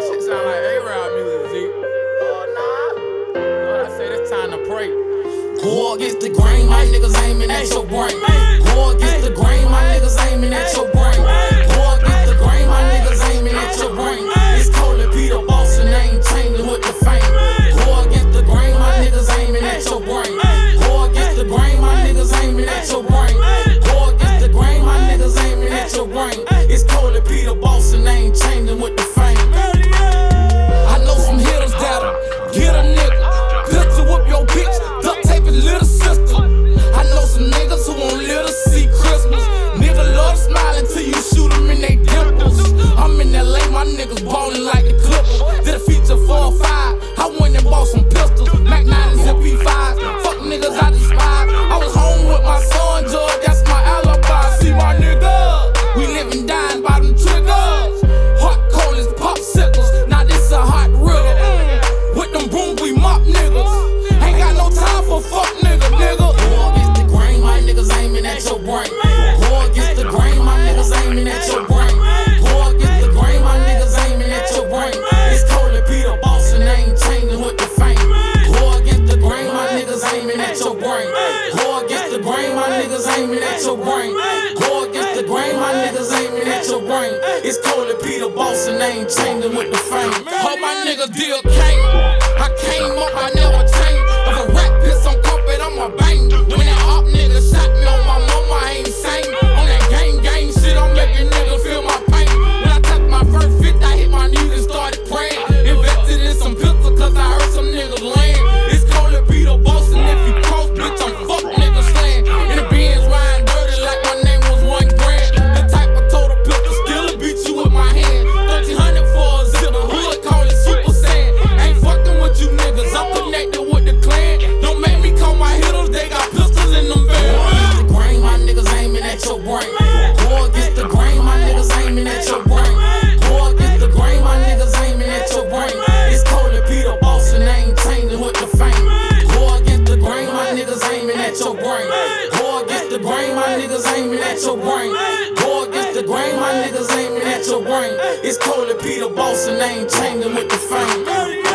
Shit sound like A-Rap music, Z. Lord, I said it's time to pray. Go against the grain, my niggas aiming at your brain. Go against the grain, my niggas aiming at your brain. Go against the grain, my niggas aiming at your brain. It's Cole and Peter Boss and they ain't changing with the fame. Go against the grain, my niggas aiming at your brain. Go against the grain, my niggas aiming at your brain. Go against the grain, my niggas aiming at your brain. It's Cole and Peter Boss and they ain't changing with the fame. I know some hitters that'll get a nigga, pistol whip your bitch, duct tape his little sister. I know some niggas who won't let us see Christmas. Nigga love to smile until you shoot them in they dimples. I'm in LA, my niggas ballin' like the Clippers. Did a feature 4 or 5, I went and bought some pistols, Mac 9s and P5s. Fuck niggas I despise. I was home with my son, George, that's my alibi. See my nigga, we live and dying by them triggers. Hot cold as popsicles, now this a hot riddle. With them brooms we mop niggas. Ain't got no time for fuck nigga. Go against the grain, my niggas aiming at your brain. Go against the grain, my niggas aiming at your brain. Go against the grain, my niggas aiming at your brain. It's Cole and Peter Boss and they ain't changing with the fame. Go against the grain, my niggas aiming at your brain. Go against the grain, my niggas aiming at your brain. Go against the grain, my niggas aiming at your brain. It's Cole and Peter Boss and they ain't changing with the fame. Hope my nigga deal came. I came up, I never changed. If a rat piss on carpet, I'ma bang. When that op nigga shot me on my mama, I ain't sane. On that gang shit, I'm making niggas feel my pain. When I took my first fifth, I hit my knees and started praying. Invested in some pistol, cause I heard some niggas land. It's Cole and Peter Boss, and if you cross, bitch, I'm fuck niggas slaying. In the Benz, riding dirty like my name was $1 grand. The type of total pistol, still beat you with my hand. 1300 for a zipper, hood call it Super Saiyan. Ain't fucking with you niggas, I'm connected with the clan. Don't make me call my hitters, they got pistols in them vans. Go against the grain, my niggas aiming at your brain. Go against the grain, my niggas aiming at your brain. Go against the grain, my niggas aiming at your brain. It's Cole and Peter Boss and they ain't changing with the fame. Go against the grain, my niggas aiming at your brain. Go against the grain, my niggas aiming at your brain. Go against the grain, my niggas aiming at your brain. It's Cole and Peter Boss and they ain't changing with the fame.